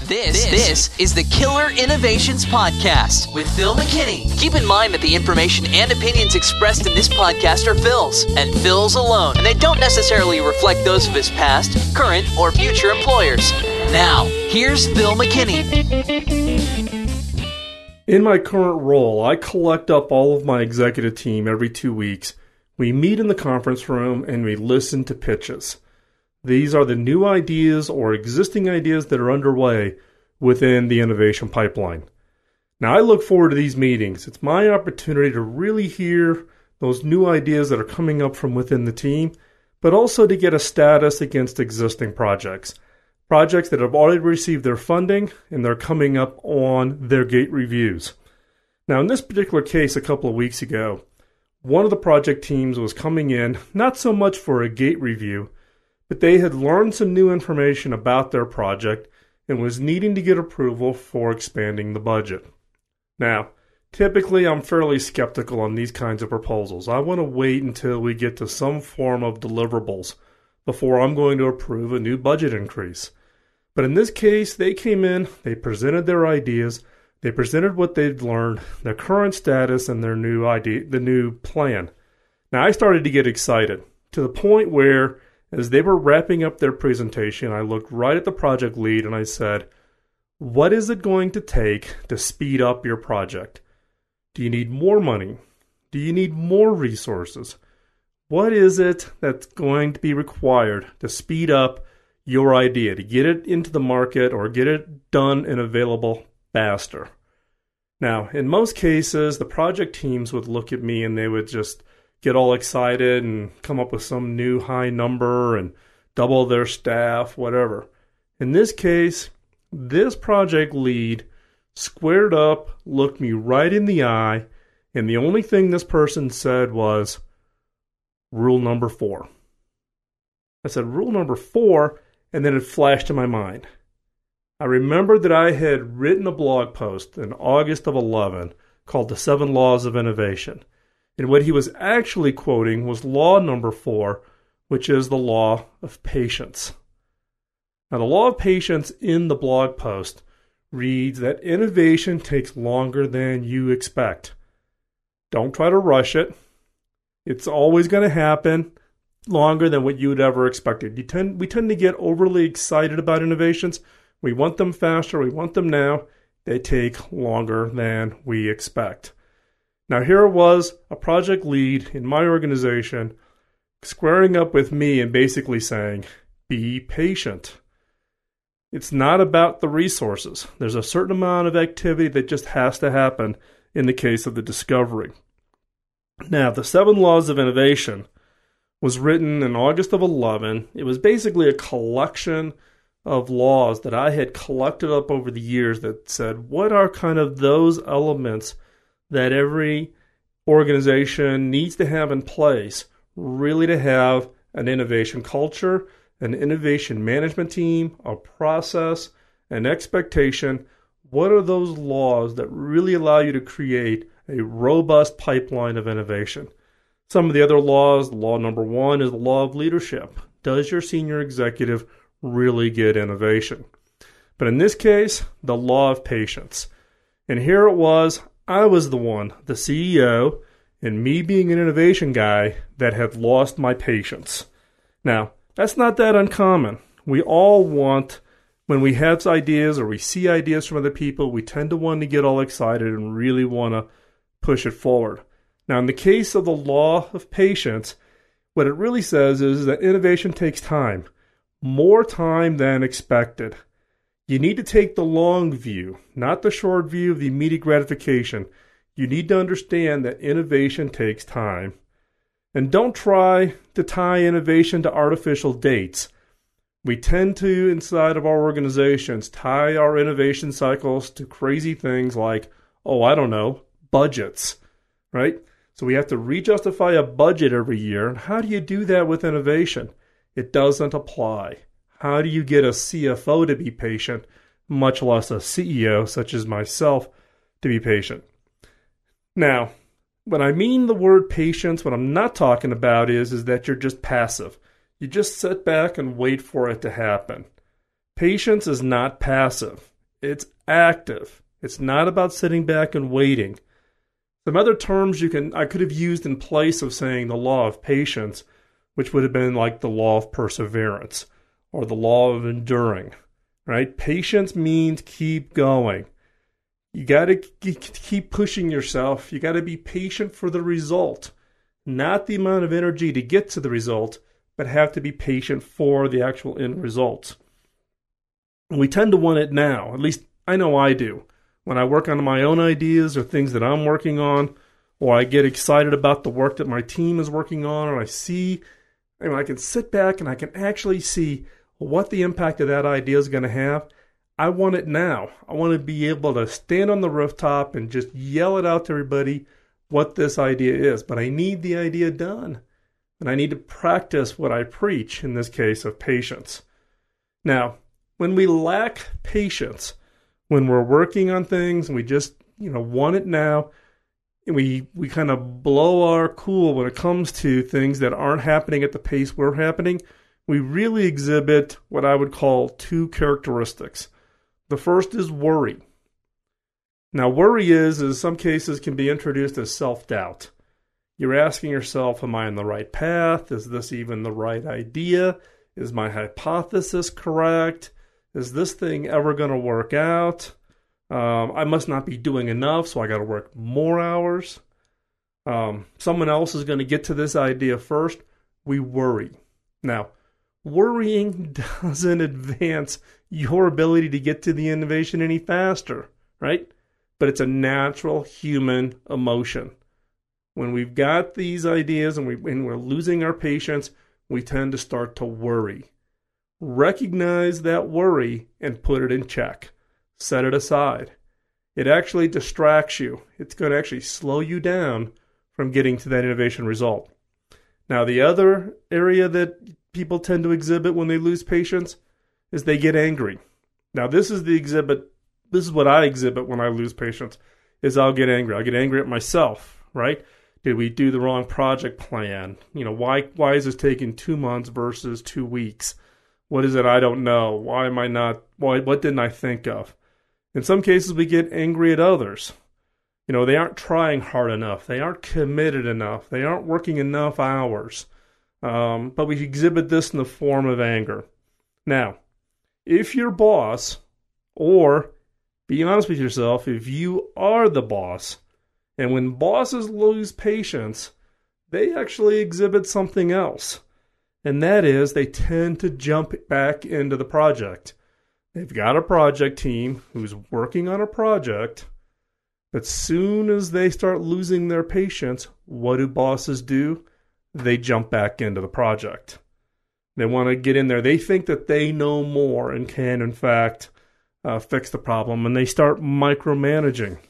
This is the Killer Innovations Podcast with Phil McKinney. Keep in mind that the information and opinions expressed in this podcast are Phil's, and Phil's alone, and they don't necessarily reflect those of his past, current, or future employers. Now, here's Phil McKinney. In my current role, I collect up all of my executive team every 2 weeks. We meet in the conference room and we listen to pitches. These are the new ideas or existing ideas that are underway within the innovation pipeline. Now, I look forward to these meetings. It's my opportunity to really hear those new ideas that are coming up from within the team, but also to get a status against existing projects. Projects that have already received their funding and they're coming up on their gate reviews. Now, in this particular case, a couple of weeks ago, one of the project teams was coming in, not so much for a gate review, but they had learned some new information about their project and was needing to get approval for expanding the budget. Now, typically I'm fairly skeptical on these kinds of proposals. I want to wait until we get to some form of deliverables before I'm going to approve a new budget increase. But in this case, they came in, they presented their ideas, they presented what they'd learned, their current status, and their new idea, the new plan. Now, I started to get excited to the point where, as they were wrapping up their presentation, I looked right at the project lead and I said, what is it going to take to speed up your project? Do you need more money? Do you need more resources? What is it that's going to be required to speed up your idea, to get it into the market or get it done and available faster? Now, in most cases, the project teams would look at me and they would just get all excited and come up with some new high number and double their staff, whatever. In this case, this project lead squared up, looked me right in the eye, and the only thing this person said was, rule number 4. I said, rule number 4, and then it flashed in my mind. I remembered that I had written a blog post in August of 11 called The 7 Laws of Innovation. And what he was actually quoting was law number 4, which is the law of patience. Now, the law of patience in the blog post reads that innovation takes longer than you expect. Don't try to rush it. It's always going to happen longer than what you would ever expected. We tend to get overly excited about innovations. We want them faster. We want them now. They take longer than we expect. Now, here was a project lead in my organization squaring up with me and basically saying, be patient. It's not about the resources. There's a certain amount of activity that just has to happen in the case of the discovery. Now, the 7 Laws of Innovation was written in August of 11. It was basically a collection of laws that I had collected up over the years that said, what are kind of those elements that every organization needs to have in place really to have an innovation culture, an innovation management team, a process, an expectation. What are those laws that really allow you to create a robust pipeline of innovation? Some of the other laws, law number 1 is the law of leadership. Does your senior executive really get innovation? But in this case, the law of patience. And here it was, I was the one, the CEO, and me being an innovation guy, that had lost my patience. Now, that's not that uncommon. We all want, when we have ideas or we see ideas from other people, we tend to want to get all excited and really want to push it forward. Now, in the case of the law of patience, what it really says is that innovation takes time, more time than expected. You need to take the long view, not the short view of the immediate gratification. You need to understand that innovation takes time. And don't try to tie innovation to artificial dates. We tend to, inside of our organizations, tie our innovation cycles to crazy things like, budgets, right? So we have to re-justify a budget every year. And how do you do that with innovation? It doesn't apply. How do you get a CFO to be patient, much less a CEO, such as myself, to be patient? Now, when I mean the word patience, what I'm not talking about is that you're just passive. You just sit back and wait for it to happen. Patience is not passive. It's active. It's not about sitting back and waiting. Some other terms I could have used in place of saying the law of patience, which would have been like the law of perseverance or the law of enduring, right? Patience means keep going. You got to keep pushing yourself. You got to be patient for the result, not the amount of energy to get to the result, but have to be patient for the actual end result. And we tend to want it now. At least I know I do. When I work on my own ideas or things that I'm working on, or I get excited about the work that my team is working on, and I can sit back and I can actually see what the impact of that idea is going to have. I want it now. I want to be able to stand on the rooftop and just yell it out to everybody what this idea is. But I need the idea done. And I need to practice what I preach, in this case of patience. Now, when we lack patience, when we're working on things and we just, want it now, and we kind of blow our cool when it comes to things that aren't happening at the pace we're happening, we really exhibit what I would call two characteristics. The first is worry. Now, worry is in some cases can be introduced as self-doubt. You're asking yourself, am I on the right path? Is this even the right idea? Is my hypothesis correct? Is this thing ever going to work out? I must not be doing enough, so I got to work more hours. Someone else is going to get to this idea first. We worry. Now, worrying doesn't advance your ability to get to the innovation any faster, right? But it's a natural human emotion. When we've got these ideas and we're losing our patience, we tend to start to worry. Recognize that worry and put it in check. Set it aside. It actually distracts you. It's going to actually slow you down from getting to that innovation result. Now, the other area that people tend to exhibit when they lose patience is they get angry. Now, this is what I exhibit when I lose patience, is I'll get angry. I'll get angry at myself, right? Did we do the wrong project plan? Why is this taking 2 months versus 2 weeks? What is it I don't know? What didn't I think of? In some cases, we get angry at others. They aren't trying hard enough. They aren't committed enough. They aren't working enough hours. But we exhibit this in the form of anger. Now, if your boss, or be honest with yourself, if you are the boss, and when bosses lose patience, they actually exhibit something else. And that is they tend to jump back into the project. They've got a project team who's working on a project, but soon as they start losing their patience, what do bosses do? They jump back into the project. They want to get in there. They think that they know more and can, in fact, fix the problem, and they start micromanaging.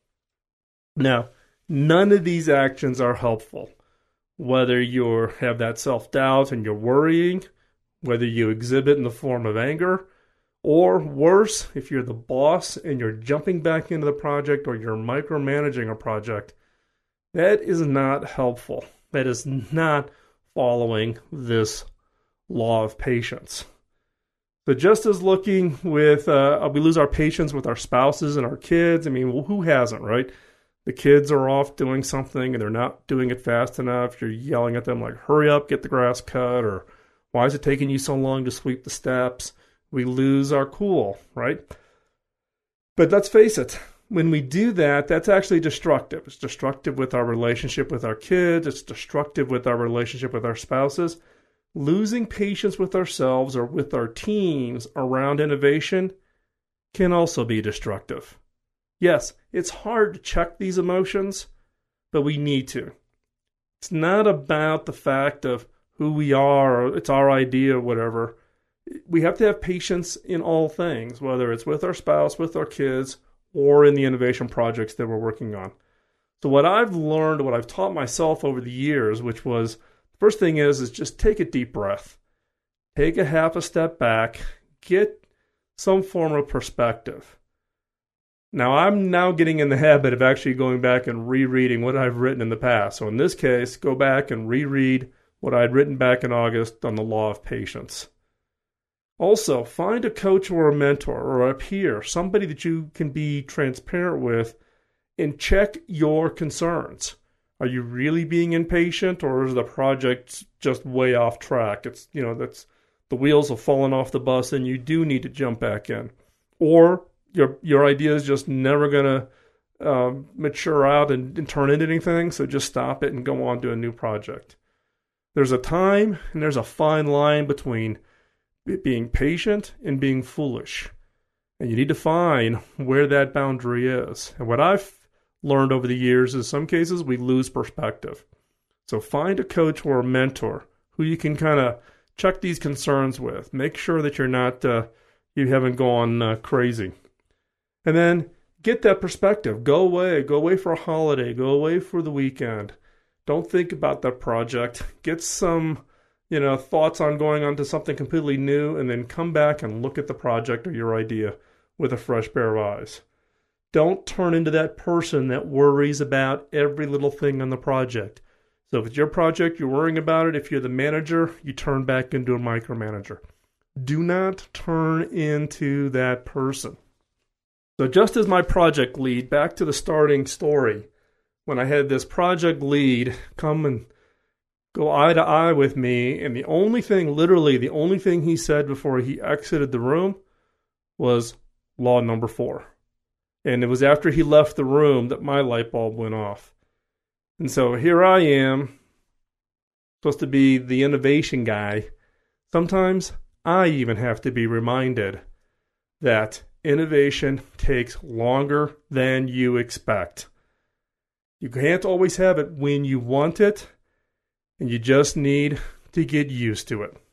Now, none of these actions are helpful. Whether you have that self-doubt and you're worrying, whether you exhibit in the form of anger, or worse, if you're the boss and you're jumping back into the project or you're micromanaging a project, that is not helpful. That is not following this law of patience. So just as looking with, we lose our patience with our spouses and our kids. Who hasn't, right? The kids are off doing something and they're not doing it fast enough. You're yelling at them like, hurry up, get the grass cut, or why is it taking you so long to sweep the steps? We lose our cool, right? But let's face it, when we do that, that's actually destructive. It's destructive with our relationship with our kids. It's destructive with our relationship with our spouses. Losing patience with ourselves or with our teams around innovation can also be destructive. Yes, it's hard to check these emotions, but we need to. It's not about the fact of who we are or it's our idea or whatever. We have to have patience in all things, whether it's with our spouse, with our kids, or in the innovation projects that we're working on. So what I've learned, what I've taught myself over the years, which was, the first thing is just take a deep breath. Take a half a step back. Get some form of perspective. Now, I'm now getting in the habit of actually going back and rereading what I've written in the past. So in this case, go back and reread what I'd written back in August on the law of patience. Also, find a coach or a mentor or a peer, somebody that you can be transparent with, and check your concerns. Are you really being impatient, or is the project just way off track? That's the wheels have fallen off the bus and you do need to jump back in. Or your idea is just never going to mature out and turn into anything, so just stop it and go on to a new project. There's a time and there's a fine line between being patient and being foolish. And you need to find where that boundary is. And what I've learned over the years is some cases we lose perspective. So find a coach or a mentor who you can kind of check these concerns with. Make sure that you haven't gone crazy. And then get that perspective. Go away for a holiday, go away for the weekend. Don't think about that project. Get some, thoughts on going on to something completely new, and then come back and look at the project or your idea with a fresh pair of eyes. Don't turn into that person that worries about every little thing on the project. So if it's your project, you're worrying about it. If you're the manager, you turn back into a micromanager. Do not turn into that person. So just as my project lead, back to the starting story, when I had this project lead come and go eye to eye with me, and literally the only thing he said before he exited the room was law number 4. And it was after he left the room that my light bulb went off. And so here I am, supposed to be the innovation guy. Sometimes I even have to be reminded that innovation takes longer than you expect. You can't always have it when you want it, and you just need to get used to it.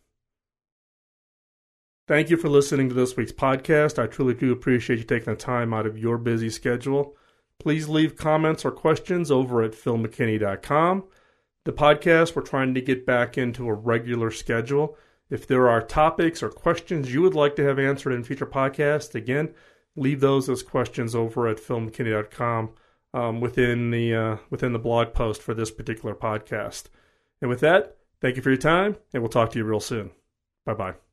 Thank you for listening to this week's podcast. I truly do appreciate you taking the time out of your busy schedule. Please leave comments or questions over at philmckinney.com. The podcast, we're trying to get back into a regular schedule. If there are topics or questions you would like to have answered in future podcasts, again, leave those as questions over at philmckinney.com within the blog post for this particular podcast. And with that, thank you for your time, and we'll talk to you real soon. Bye-bye.